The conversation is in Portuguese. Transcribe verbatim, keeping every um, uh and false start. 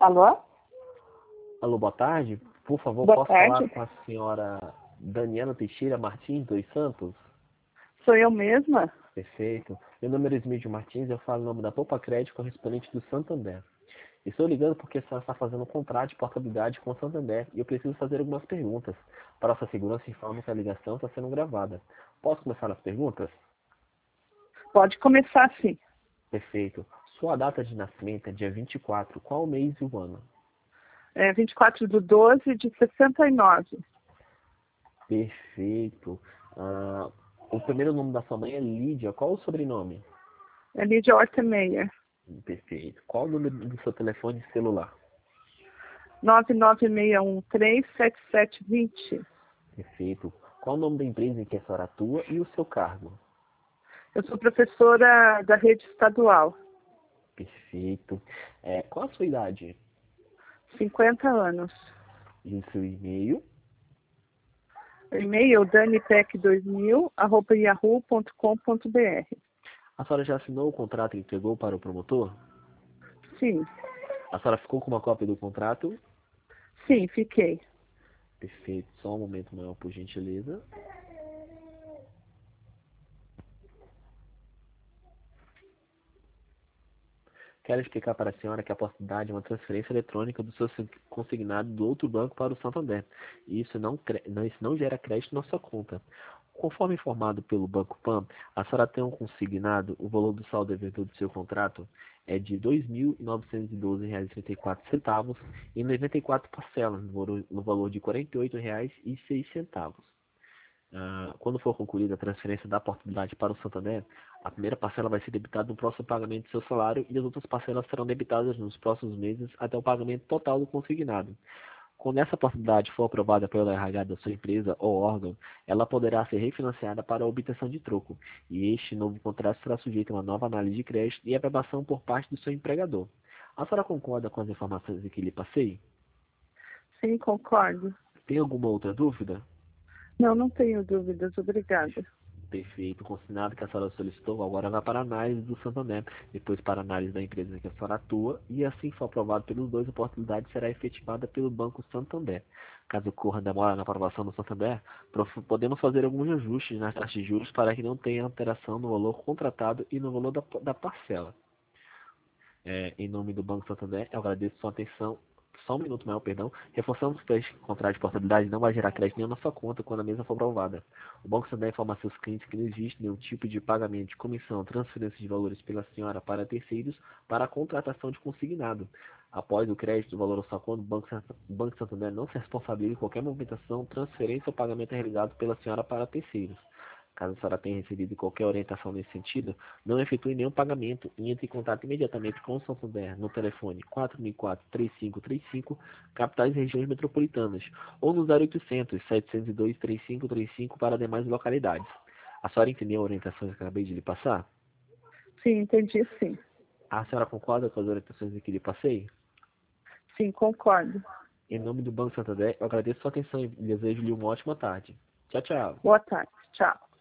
Alô? Alô, boa tarde. Por favor, Boa posso tarde. falar com a senhora Daniela Teixeira Martins dos Santos? Sou eu mesma? Perfeito. Meu nome é Esmídio Martins, eu falo em nome da Poupa Crédito, correspondente do Santander. Estou ligando porque a senhora está fazendo um contrato de portabilidade com o Santander e eu preciso fazer algumas perguntas. Para sua segurança, informo que a ligação está sendo gravada. Posso começar as perguntas? Pode começar sim. Perfeito. Sua data de nascimento é dia vinte e quatro. Qual o mês e o ano? É vinte e quatro de doze de sessenta e nove. Perfeito. Ah, o primeiro nome da sua mãe é Lídia. Qual o sobrenome? É Lídia Hortemeyer. Perfeito. Qual o número do seu telefone celular? nove nove seis um três sete sete dois zero. Perfeito. Qual o nome da empresa em que a senhora atua e o seu cargo? Eu sou professora da rede estadual. Perfeito. É, qual a sua idade? cinquenta anos. E o seu e-mail? E-mail danipec dois mil arroba yahoo ponto com ponto br. A senhora já assinou o contrato e entregou para o promotor? Sim, A senhora ficou com uma cópia do contrato? sim, fiquei. Perfeito. Só um momento maior, por gentileza. Quero explicar para a senhora que a possibilidade é uma transferência eletrônica do seu consignado do outro banco para o Santander. E isso não, não, isso não gera crédito na sua conta. Conforme informado pelo Banco Pan, a senhora tem um consignado, o valor do saldo devedor do seu contrato é de dois mil novecentos e doze reais e trinta e quatro centavos e noventa e quatro parcelas no valor, no valor de quarenta e oito reais e seis centavos. Ah, quando for concluída a transferência da portabilidade para o Santander, a primeira parcela vai ser debitada no próximo pagamento do seu salário e as outras parcelas serão debitadas nos próximos meses até o pagamento total do consignado. Quando essa possibilidade for aprovada pelo R H da sua empresa ou órgão, ela poderá ser refinanciada para a obtenção de troco, e este novo contrato será sujeito a uma nova análise de crédito e aprovação por parte do seu empregador. A senhora concorda com as informações que lhe passei? Sim, concordo. Tem alguma outra dúvida? Não, não tenho dúvidas. Obrigada. Perfeito, consignado que a senhora solicitou, agora vai para a análise do Santander, depois para a análise da empresa que a senhora atua, e assim for aprovado pelos dois, a oportunidade será efetivada pelo Banco Santander. Caso ocorra demora na aprovação do Santander, podemos fazer alguns ajustes nas taxas de juros para que não tenha alteração no valor contratado e no valor da, da parcela. É, em nome do Banco Santander, eu agradeço sua atenção. Só um minuto maior, perdão. Reforçamos que o contrato de portabilidade não vai gerar crédito nenhum na sua conta quando a mesma for aprovada. O Banco Santander informa a seus clientes que não existe nenhum tipo de pagamento de comissão, transferência de valores pela senhora para terceiros para a contratação de consignado. Após o crédito do valor da sua conta, o Banco, o Banco Santander não se responsabiliza em qualquer movimentação, transferência ou pagamento realizado pela senhora para terceiros. Caso a senhora tenha recebido qualquer orientação nesse sentido, não efetue nenhum pagamento e entre em contato imediatamente com o Santander no telefone quatro mil e quatro, três cinco três cinco, capitais e regiões metropolitanas, ou no zero oitocentos, setecentos e dois, trinta e cinco trinta e cinco para demais localidades. A senhora entendeu a orientação que eu acabei de lhe passar? Sim, entendi sim. A senhora concorda com as orientações que lhe passei? Sim, concordo. Em nome do Banco Santander, eu agradeço sua atenção e desejo-lhe uma ótima tarde. Tchau, tchau. Boa tarde. Tchau.